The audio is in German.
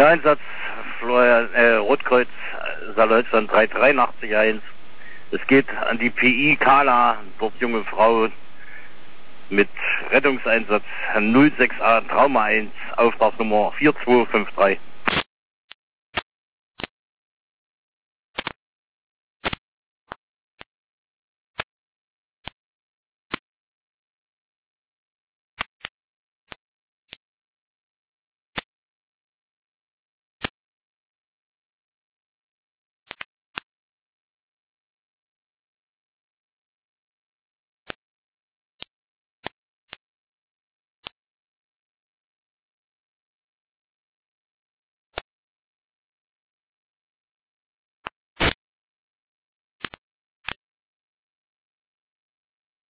Ja, Einsatz Rotkreuz Saarleutsland 383-1. Es geht an die PI Kala, dort junge Frau mit Rettungseinsatz 06A Trauma 1, Auftragsnummer 4253.